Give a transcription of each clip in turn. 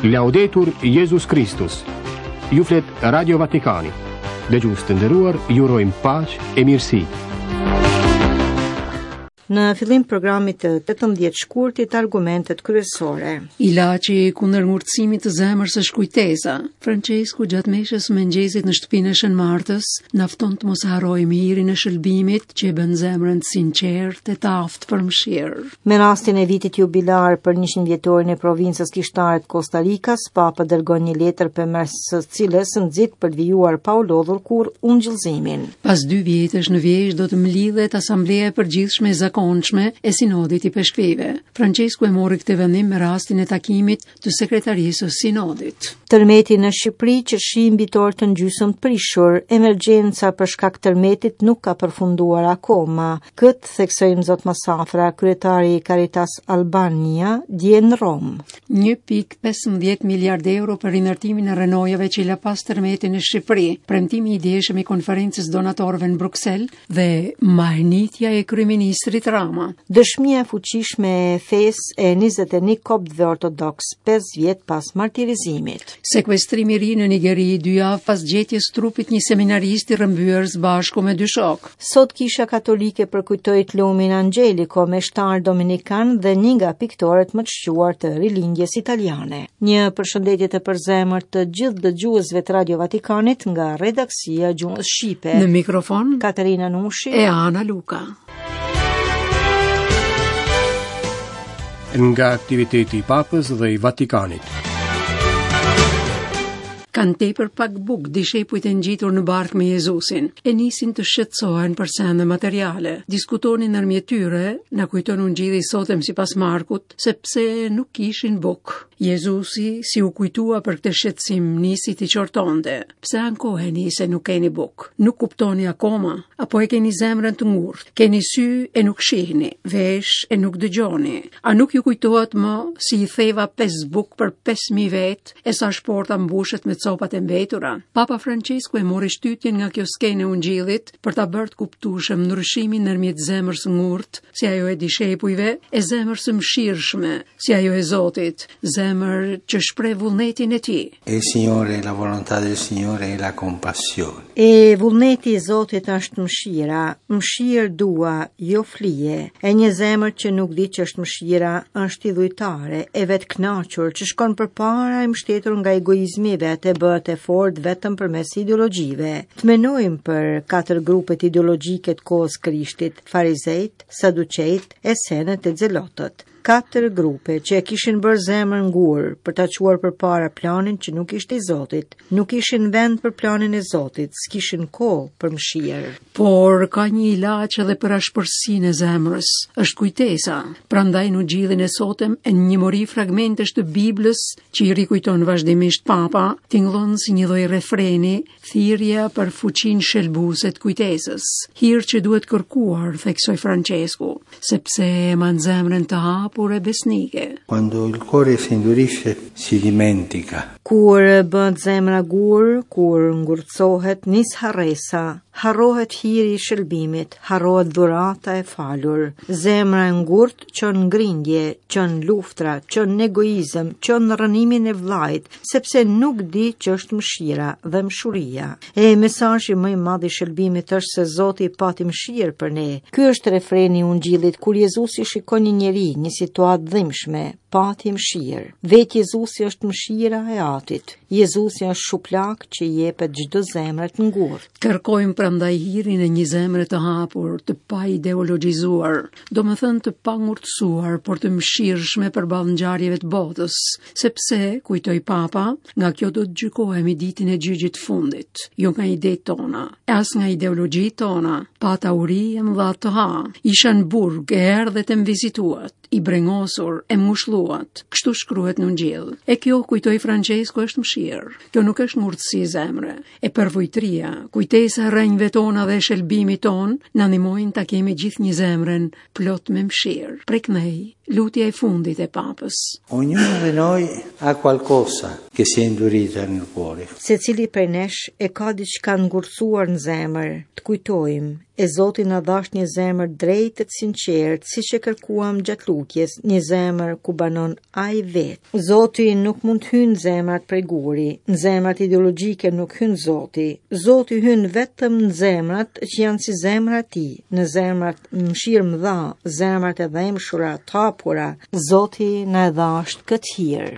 Laudetur Jesus Christus. Ju flet Radio Vatikani. Dëgjues të nderuar, ju urojmë paqë e mirësi. Në fillim programit të 18 shkurtit argumentet kryesore. Ilaçi kundër ngurtësimit të zemrës është kujtesa. Francesku gjatë meshës së mëngjesit në shtëpinë e Shën Martës nafton të mos harrojmë hirin e shëlbimit që e bën zemrën të sinqertë e të aftë për mëshirë. Me rastin e vitit jubilar për 100 vjetorin e provincës kishtare të Costa Ricas, Papa dërgon një letër përmes së cilës nxit për të vijuar pa u lodhur kur ungjillëzimin. Pas 2 vjetësh në Vjezhë do të mlidhet Asambleja e Përgjithshme e Zakonshme e Sinodit i Peshkvive. Francesku e mori këtë vendim me rastin e takimit të sekretarisë së Sinodit. Tërmeti në Shqipëri që shi mbitor të gjysmë të prishur, emergjenca për shkak tërmetit nuk ka përfunduar akoma. Këtë theksojmë zot Masafra, kryetari i Caritas Albania, dje në Rom. 1.15 miliard euro për rinërtimin e renojave që i la pas tërmetin në Shqipëri, premtimi i djeshëm i konferencës donatorëve në Bruksel dhe marrënitja e kryeministrit Rama. Dëshmia e fuqishme e fesë e 21 koptëve ortodoks 5 vjet pas martirizimit. Sekuestrimi i ri në Nigeri 2 javë pas gjetjes trupit një seminarist i rrëmbyer së bashku me 2 shok. Sot Kisha Katolike përkujtoi lumin Angelico me shtar dominikan dhe një nga piktorët më të shquar të rilindjes italiane. Një përshëndetje të përzemërt të gjithë dëgjuesve të Radio Vatikanit nga redaksia Gjuhës Shqipe. Në mikrofon Katerina Nushi e Ana Luka. Nga aktiviteti i Papës dhe i Vatikanit. Kanë tepër pak buk dishepujt e ngjitur në barkë me Jezusin. E nisin të shqetësohen për sende materiale. Diskutonin ndërmjet tyre, na kujton ungjilli sotëm sipas Markut, sepse nuk kishin buk. Jezusi, si u kujtua për këtë shqetësim, nisi t'i qortonte. Pse ankoheni se nuk keni buk? Nuk kuptoni akoma? Apo e keni zemrën të ngurtë? Keni sy e nuk shihni, vesh e nuk dëgjoni? A nuk ju kujtohet më si i theva 5 buk për 5.000 vet, e sa shporta mbushet me copat e mbetura? Papa Francesku e mori shtytjen nga kjo skenë e ungjillit për ta bërë të kuptueshëm ndryshimin ndërmjet zemrës ngurtë, si ajo e dishepujve, e zemrës së mëshirshme, si ajo e Zotit, zemër që shpreh vullnetin e tij. Signore, la volontà del Signore è la compassione. E vullneti i Zotit është mëshira, mëshirë dua, jo flije. E një zemër që nuk di që është mëshira, është idhujtare, e vetkënaqur, që shkon përpara e mbështetur nga egoizmi vet e bëhet e fortë vetëm përmes ideologjive. Të menojmë për 4 grupet ideologjike të kohës Krishtit: farizejt, saduqejt, esenët e xelotët. 4 grupe që e kishin bërë zemrën ngur për ta quar përpara planin që nuk ishte i Zotit, nuk ishin vend për planin e Zotit, s'kishin kohë për mëshirë. Por ka një ilaç edhe për ashpërsinë e zemrës, është kujtesa. Prandaj në ungjillin e sotëm e një mori fragmentesh të Biblës që i rikujton vazhdimisht Papa, tingëllon si një lloj refreni, thirrja për fuqinë shëlbuese të kujtesës. Hir që duhet kërkuar, theksoi Francesku, sepse e man zemrën të pure besnike. Quando il cuore si indurisce si dimentica. Kur bëhet zemra gur, kur ngurtësohet, nis harresa, harrohet hiri i shëlbimit, harrohet dhurata e falur. Zemra e ngurt çon ngrindje, çon luftra, çon egoizëm, çon rënimin e vllajt, sepse nuk di që është mëshira dhe mshuria. E mesazhi më i madh i shëlbimit është se Zoti pati mëshirë për ne. Ky është refreni i ungjillit kur Jezusi shikon një njeri, një situatë dhimbshme, pati mëshirë. Vetë Jezusi është mëshira e Atit. Jezusi është shuplak që jepet çdo zemre të ngurtë. Kërkojmë prandaj hirin e një zemre të hapur, të pa ideologjizuar, domethënë të pa ngurtësuar, por të mëshirshme përballë ngjarjeve të botës, sepse, kujtoi Papa, nga kjo do të gjykohemi ditën e gjyqit fundit, jo nga idetë tona, as nga ideologjitë tona. Pata uri e mëdha të ha, isha në burg, e erdhet e më vizituat, i brengosur, e mushluat. Kështu shkruhet në Ungjill. E kjo, kujtoi Francesku, është mëshirë. Kjo nuk është ngurtësi zemre. E përvojtria, kujtesa rrënjve tona dhe shëlbimi ton, na ndihmojnë ta kemi gjithë një zemrën plot me mëshirë. Preknej lutja e fundit e Papës. Ognuno di noi ha qualcosa che si è indurito nel cuore. Secili prej nesh e ka diçka ngurcuar në zemër, të kujtojmë. E Zoti na dhash një zemër drejtë të sinqert, siç e kërkuam gjatë lutjes, një zemër ku banon ai vet. Zoti nuk mund të hynë zemrat prej guri, në zemrat ideologjike nuk hyn Zoti. Zoti hyn vetëm në zemrat që janë si zemra e tij, në zemrat mëshirë mëdha, zemrat e dhëmshura, të hapura. Zoti na e dhash këtë hir.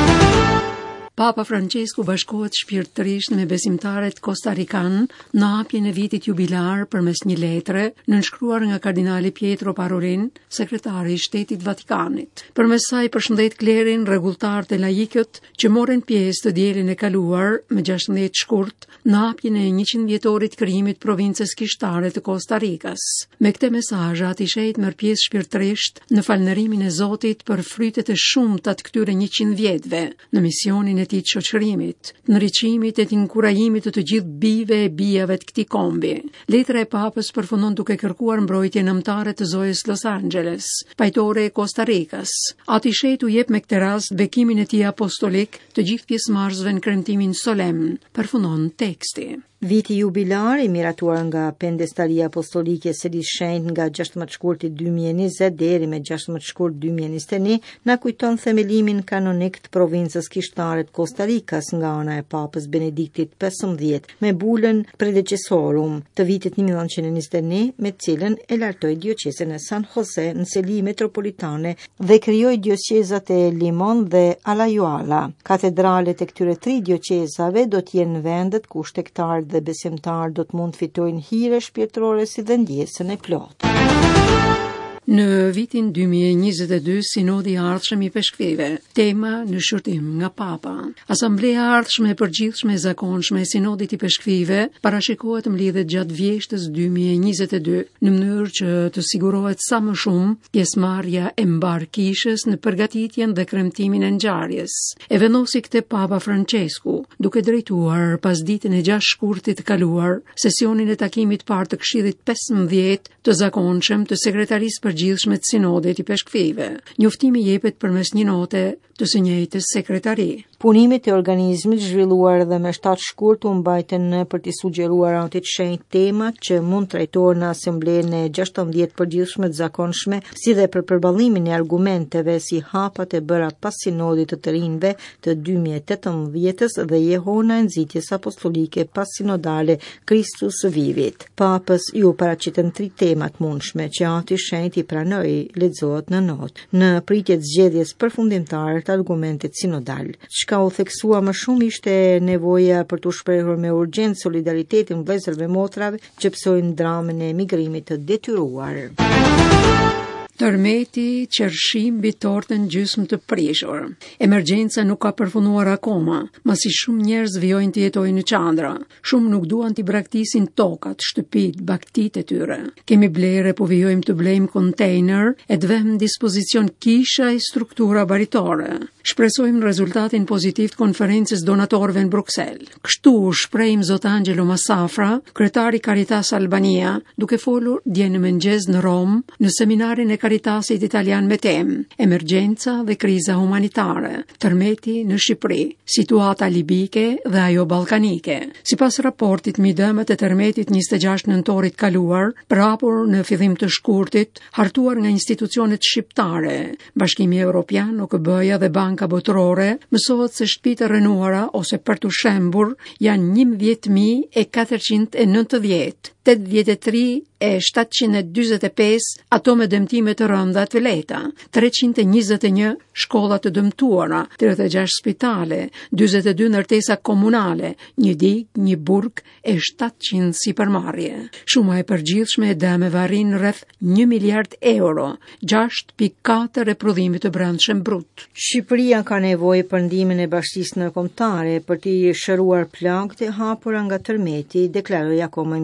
Papa Francesku bashkohet shpirtërisht me besimtarët kostarikan në hapjen e vitit jubilar përmes një letre nënshkruar nga kardinali Pietro Parolin, sekretari i Shtetit Vatikanit. Përmes saj përshëndet klerin, rregulltarët e laikët që morën pjesë të dielin e kaluar me 16 shkurt në hapjen e 100 vjetorit krijimit provincës kishtare të Kostarikës. Me këtë mesazh ati shenjtë merr pjesë shpirtërisht në falënderimin e Zotit për frytet e shumta të këtyre 100 vjetëve në misionin e tij të shoqërimit, në riqimit e të inkurajimit të gjithë bijve e bijave të këtij kombi. Letra e Papës përfundon duke kërkuar mbrojtjen nëmtare të zojës Los Angeles, pajtore e Kostarikës. Ati shenjtë u jep me këtë rast bekimin e tij apostolik të gjithë pjesëmarrësve në kremtimin solemn, përfundon teksti. Viti jubilar i miratuar nga Pendestalia Apostolike së Shenjtë nga 16 shkurti 2020 deri me 16 shkurt 2021 na kujton themelimin kanonik të provincës kishtare të Kostarikas nga ana e Papës Benediktit XV me bulën Predecesorum të vitit 1921 me të cilën e lartoi dioqezën e San Jose në seli metropolitane dhe krijoi dioqezat e Limon dhe Alajuela. Katedralet e këtyre 3 dioqezave do të jenë vendet ku shtektarët dhe besimtarë do të mund të fitojnë hire shpirtërore si dhe ndjesën e plotë. Në vitin 2022, Sinodi i Ardhshëm i Peshkvive, tema në shërtim nga Papa. Asambleja e Ardhshme e Përgjithshme e Zakonshme e Sinodit i Peshkvive parashikohet mbledhet gjatë vjeshtës 2022 në mënyrë që të sigurohet sa më shumë pjesëmarrja e mbarkishës në përgatitjen dhe kremtimin e ngjarjes. E vendosi këtë Papa Francesku, duke drejtuar pas ditën e 6 shkurtit të kaluar sesionin e takimit parë të Këshillit 15 të zakonshëm të sekretarisë përgjithshme të Sinodit i Peshkvive. Njoftimi jepet përmes një note të së njëjtës sekretari. Punimet e organizmit zhvilluar dhe me 7 shkurt u mbajtën për t'i sugjeruar anëtit shenjtë temat që mund trajtohen në asamblenë e 16 përgjithshme të zakonshme, si dhe për përballimin e argumenteve si hapat e bëra pas sinodit të rinjve të 2018-s dhe jehona e nxitjes apostolike pas sinodale Kristus Vivit. Papës ju paraqiten 3 temat mundshme që anëti shenjtë i pranoi, lexohet në notë, në pritje të zgjedhjes përfundimtare të argumentit sinodal. Ka u theksua më shumë ishte nevoja për të shprehur me urgjencë solidaritetin vëllezërve motrave që psojnë dramën e emigrimit të detyruar. Tërmeti, qershim mbi tortën gjysmë të prishur. Emergjenca nuk ka përfunduar akoma, masi shumë njerëz vijojnë të jetojnë në qandra. Shumë nuk duan të braktisin tokat, shtëpit, baktitë e tyre. Kemi blere, po vijojmë të blejmë kontejner e të vëmë në dispozicion kisha e struktura baritore. Shpresojmë rezultatin pozitiv të konferencës donatorëve në Bruxelles. Kështu shprehim Zot Angelo Massafra, kryetari Caritas Albania, duke folur dje në mëngjes në Rom në seminarin e Caritasit italian me temë Emergjenca dhe kriza humanitare, tërmeti në Shqipëri, situata libike dhe ajo ballkanike. Sipas raportit mbi dëmet e tërmetit 26 nëntorit kaluar, prapur në fillim të shkurtit, hartuar nga institucionet shqiptare, Bashkimi Evropian, OKB-ja dhe Banka Botërore, mësohet se shtëpitë rënuara ose për të shembur janë 11.490, 83.745 ato me dëmtime të rënda të lehta, 321 shkolla të dëmtuara, 36 spitale, 42 ndërtesa komunale, një digë, një burg e 700 sipërmarrje. Shuma e përgjithshme e dëmeve arrin rreth 1 miliard euro, 6.4 e prodhimit të brendshëm brut. Shqipëria ka nevojë për ndihmën e bashkisë ndërkombëtare për të shëruar plagët e hapura nga tërmeti, deklaroi akoma Zot Massafra.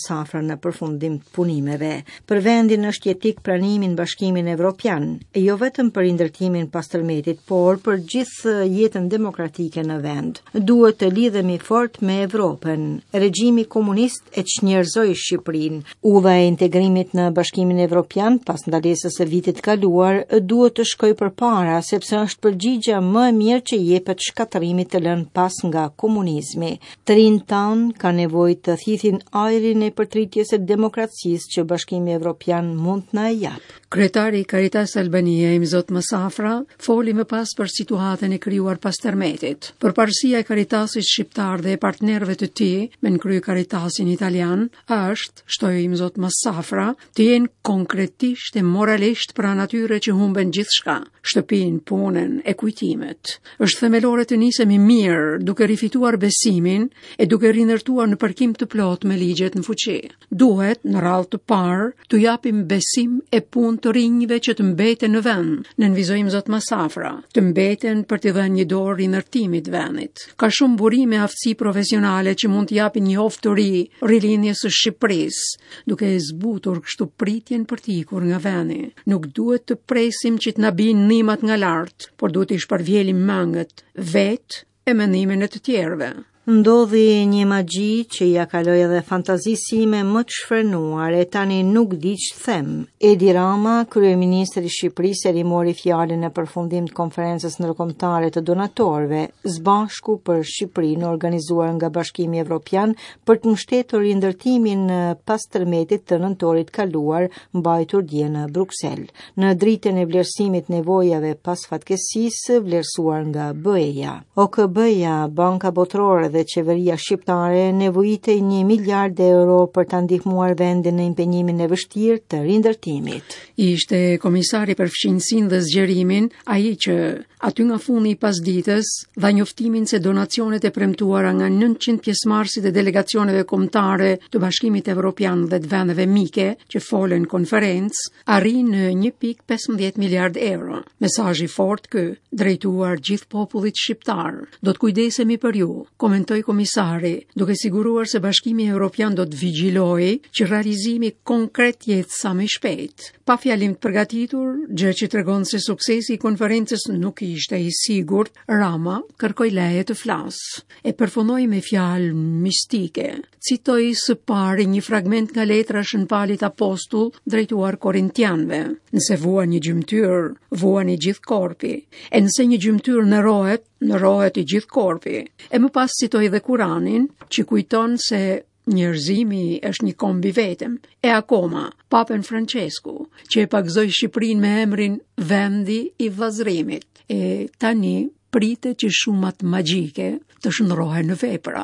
Masafra në përfundim të punimeve. Për vendin është jetik pranimin Bashkimin Evropian, e jo vetëm për indërtimin pas tërmetit, por për gjithë jetën demokratike në vend. Duhet të lidhemi fort me Evropën. Regjimi komunist e çnjerëzoi Shqipërinë. Udha e integrimit në Bashkimin Evropian pas ndalesës së vitit kaluar duhet të shkojë përpara, sepse është përgjigja më e mirë që jepet shkatërimit të lënë pas nga komunizmi. Të rinë tanë ka nevojë të thithin ajrin e përtritjes së demokracisë që Bashkimi Evropian mund na e jap. Kryetari i Caritas Albania, Zot Masafra, foli më pas për situatën e krijuar pas tërmetit. Përparësia e Caritasit shqiptar dhe e partnerëve të tij me krye Caritasin italian është, shtoi Zot Masafra, të jenë konkretisht e moralisht pranë atyre që humben gjithçka, shtëpinë, punën e kujtimet. Është themelore të nisemi mirë, duke rifituar besimin e duke rinërtuar në përkim të plot me ligjet në fuqi. Duhet, në radhë të parë, të japim besim e punë të rinjve që të mbeten në vend. Ne nënvizojmë Zot Masafra, të mbeten për të dhënë një dorë rinërtimit vendit. Ka shumë burime aftësi profesionale që mund të japin një oftë të ri rilindjes së Shqipërisë, duke e zbutur kështu pritjen për të ikur nga vendi. Nuk duhet të presim që të na bijnë nimat nga lart, por duhet të shpërvjelim mangët vet e mendimin e të tjerëve. Ndodhi një magji që ja kaloi edhe fantazisë ime më të shfrenuar e tani nuk di ç'të them. Edi Rama, kryeministri i Shqipërisë, rimori fjalën në përfundim të konferencës ndërkombëtare të donatorëve, zbashku për Shqipërinë organizuar nga Bashkimi Evropian për të mbështetur rindërtimin pas tërmetit të nëntorit kaluar, mbajtur dje në Bruksel, në dritën e vlerësimit nevojave pas fatkeqësisë vlerësuar nga BE-ja. OKB-ja, Banka Botërore dhe qeveria shqiptare nevojitej 1 miliard euro për ta ndihmuar vendin në impenjimin e vështirë të rindërtimit. Ishte komisari për fshinjsinë dhe zgjerimin, ai që aty nga fundi i pasditës dha njoftimin se donacionet e premtuara nga 900 pjesëmarrësit e delegacioneve kombëtare të Bashkimit Evropian dhe të vendeve mike që folën konferencë arrin në 1.15 miliard euro. Mesazhi fort ky, drejtuar gjithë popullit shqiptar. Do të kujdesemi për ju, komentoi komisari, duke siguruar se Bashkimi Evropian do të vigjilojë që realizimi konkret jetë sa më shpejt. Pa fjalim të përgatitur, gjë që tregon se suksesi i konferencës nuk ishte i sigurt, Rama kërkoi leje të flasë. E përfundoi me fjalë mistike. Citoi së pari një fragment nga letra Shën Palit Apostull drejtuar korintianëve. Nëse vuan një gjymtyr, vuan i gjithë korpi. E nëse një gjymtyr nërohet i gjithë korpi. E më pas citoi dhe Kuranin, që kujton se njerëzimi është një kombi vetëm. E akoma, Papen Francesku, që e pagzoi Shqipërinë me emrin vendi i vllazërimit. E tani pritet që shumat magjike të shndrohen në vepra.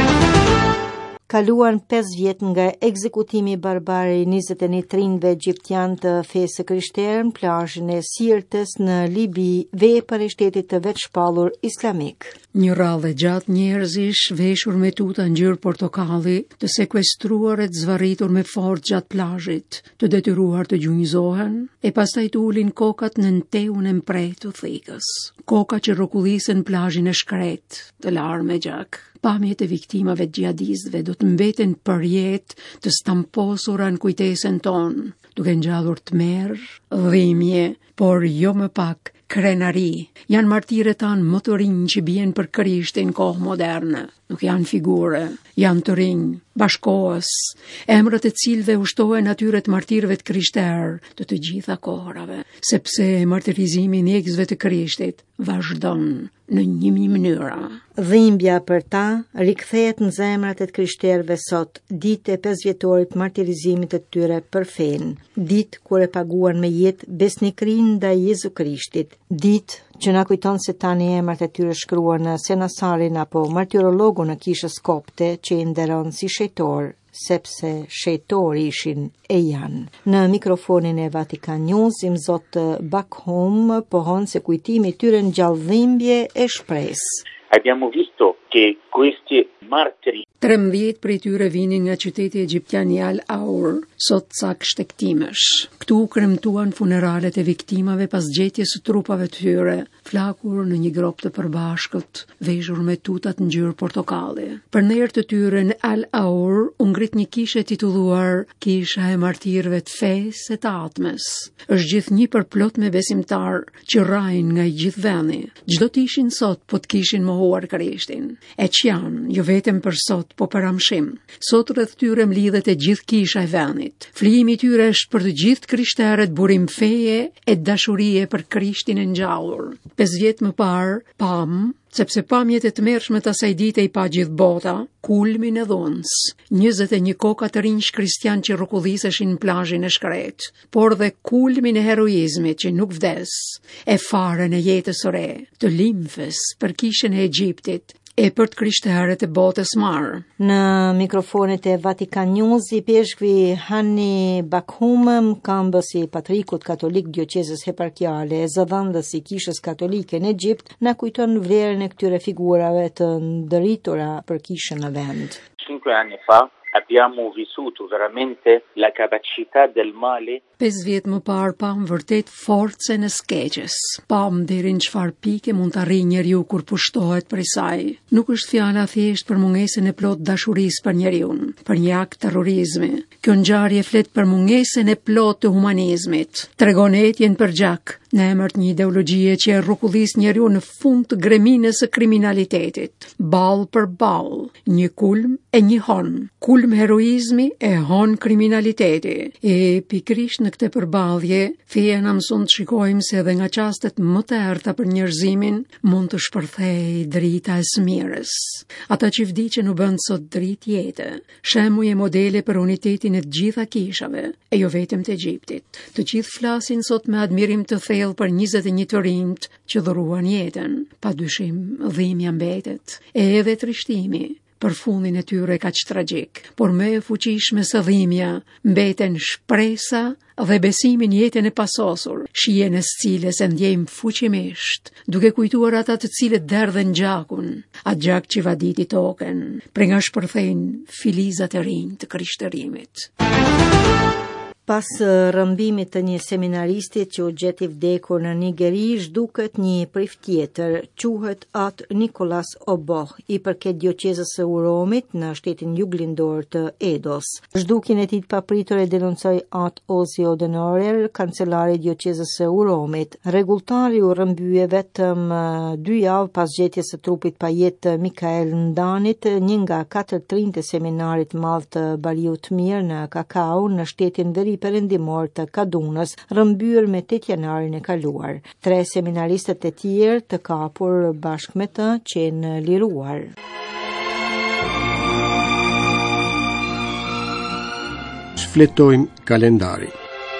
Kaluan 5 vjet nga ekzekutimi barbar i 21 trinjve egjiptian të fesë krishterë në plazhin e Sirtës në Libi, vepër e shtetit të vetshpallur islamik. Një rradhë gjatë njerëzish veshur me tuta ngjyrë portokalli, të sekuestruar e të zvarritur me forcë gjatë plazhit, të detyruar të gjunjëzohen e pastaj të ulin kokat në nteun e mpretë të thikës. Koka që rrokullisen plazhin e shkret, të larë me gjak. Pamjet e viktimave xhihadistëve do të mbeten për jetë të stamposura në kujtesën tonë, duke ngjallur tmerr, dhimbje, por jo më pak krenari. Janë martirët tanë më të rinj që bien për Krishtin kohë moderne. Nuk janë figure, janë të rinj, bashkohës, emrat e cilëve ushtohen atyre të martirëve të krishterë të gjitha kohërave, sepse martirizimi i mjekësve të Krishtit vazhdon në 1000 mënyra. Dhimbja për ta rikthehet në zemrat e të krishterëve sot, ditë e 5 vjetorit martirizimit të tyre për fenë, ditë kur e paguan me jetë besnikrinë ndaj Jezu Krishtit, ditë që na kujton se tani emrat e tyre shkruan në senasarin apo martirologu në kishës kopte që i nderon si shejtor, sepse shejtori ishin e janë. Në mikrofonin e Vatikan News, Zot Bakhum pohon se kujtimi i tyre ngjall dhimbje e shpresë. Abbiamo visto che questi martiri 13 prej tyre vinin nga qyteti egjiptian i Al Aur, sot cak shtektimesh. Këtu kremtuan funeralet e viktimave pas gjetjes së trupave të tyre, flakur në një grop të përbashkët, veshur me tutat ngjyrë portokalli. Për nerë të tyre në Al Aur u ngrit një kishe titulluar Kisha e martirëve të fesë e të atmes. Është gjithnjë përplot me besimtar që rrajnë nga i gjithë vendi. Çdo të ishin sot po të kishin mohuar Krishtin. E që janë, jo vetëm për sot, po për amshim. Sot rreth tyre mlidhet e gjithë kisha e vendit. Flijimi i tyre është për të gjithë krishterët burim feje e dashurie për Krishtin e ngjallur. 5 vjet më parë, sepse pamjet e tmerrshme të asaj dite i pa gjithë bota, kulmin e dhunës. 21 koka të rinj kristian që rrokulliseshin në plazhin e shkret, por dhe kulmin e heroizmit që nuk vdes, e farën e jetës së re, të limfës për kishën e Egjiptit, e për të krishterët e botës marë. Në mikrofonet e Vatikan News i peshkvi Hani Bakhum, këmbësi patrikut katolik dioqezës eparkiale e zëdhëndës i kishës katolike në Egjipt, na kujton vlerën e këtyre figurave të ndëritura për kishën në vend. 5 anni fa abbiamo vissuto veramente la capacità del male. 5 vjet më parë pam vërtet forcën e skeqes. Pam deri në çfarë pike mund të arrijë njeriu kur pushtohet prej saj. Nuk është fjala thjesht për mungesën e plot dashurisë për njeriu, për një akt terrorizmi. Kjo ngjarje flet për mungesën e plot të humanizmit. Tregon etjen për gjak në emër të një ideologjie që e rrokullis njeriu në fund të greminës së kriminalitetit. Ball për ball, një kulm e një hon. Kulm heroizmi e hon kriminaliteti. E pikërisht në këtë përballje, feja na mëson të shikojmë se edhe nga çastet më të errta për njerëzimin mund të shpërthejë drita e smirës. Ata që vdiqën u bën sot dritë jete, shembuj e modele për unitetin e të gjitha kishave, e jo vetëm të Egjiptit. Të gjithë flasin sot me admirim të thellë për 21 të rinjt që dhuruan jetën. Padyshim, dhimbja mbetet, e edhe trishtimi për fundin e tyre kaq tragjik, por më e fuqishme se dhimbja mbeten shpresa dhe besimi në jetën e pasosur, shijen e cilës e ndjejmë fuqimisht, duke kujtuar ata të cilët derdhen gjakun, atë gjak që vaditi token, për nga shpërthejnë filizat e rinj të krishtërimit. Pas rëmbimit të një seminaristit që u gjeti vdekur në Nigeri, zhduket një prift tjetër, quhet At Nikolas Oboh, i përket dioqezës së Uromit në shtetin juglindor të Edos. Zhdukjen e tij të papritur e denoncoi At Ozio Denorel, kancelari i dioqezës së Uromit. Rregulltari u rrëmbye vetëm 2 javë pas gjetjes së trupit pa jetë të Mikael Ndanit, një nga 4 trinjtë e seminarit madh të Bariut Mirë në Kakao në shtetin perëndimor të Kadunës, rrëmbyer me 8 janarin e kaluar. 3 seminaristët e tjerë të kapur bashkë me të qenë liruar. Shfletojmë kalendari.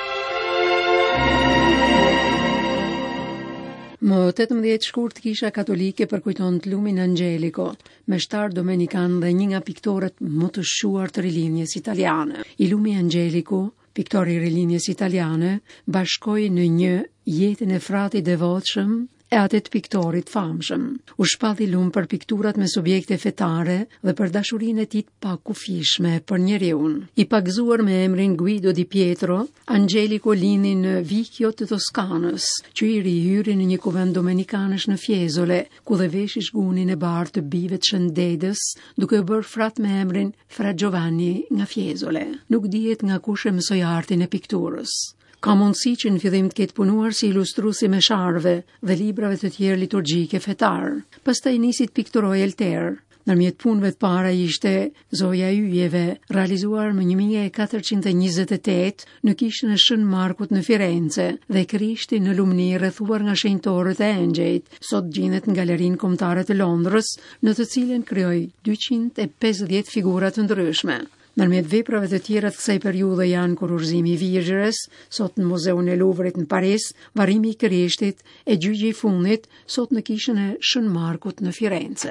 Më 18 shkurt kisha katolike përkujton të lumin Angelico, meshtar dominikan dhe një nga piktorët më të shuar të rilinjes italiane. I lumi Angelico, piktori i rilinjes italiane, bashkoi në një jetën e fratit devotshëm e atë të piktorit famshëm. U shpalli lum për pikturat me subjekte fetare dhe për dashurinë e tij të pakufishme për njeriun. I pagzuar me emrin Guido di Pietro, Angelico lindi në Vicchio të Toskanës, që i rihyri në një kuvent dominikanësh në Fiesole, ku dhe veshi shgunin e bardhë të bijve të shëndetës, duke bërë frat me emrin Fra Giovanni nga Fiesole. Nuk dihet nga kush e mësoi artin e pikturës. Ka mundësi që në fillim të ketë punuar si ilustruesi me sharve dhe librave të tjerë liturgjike fetar. Pastaj nisi të pikturojë elter. Ndërmjet punëve të para ishte Zoja e Yjeve, realizuar më 1428 në kishën e Shën Markut në Firenze, dhe Krishti në lumni rrethuar nga shenjtorët e engjëjt, sot gjendet në Galerinë Kombëtare të Londrës, në të cilën krijoi 250 figura të ndryshme. Ndërmjet veprave të tjera të kësaj periudhe janë Kurorëzimi i Virgjëres, sot në Muzeun e Louvrit në Paris, Varrimi i Krishtit e gjyqi i fundit, sot në kishën e Shën Markut në Firenze.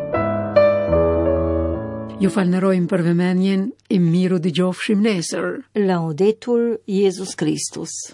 Ju falënderojmë për vëmendjen, e miru dëgjofshim nesër. Laudetur Jesus Christus.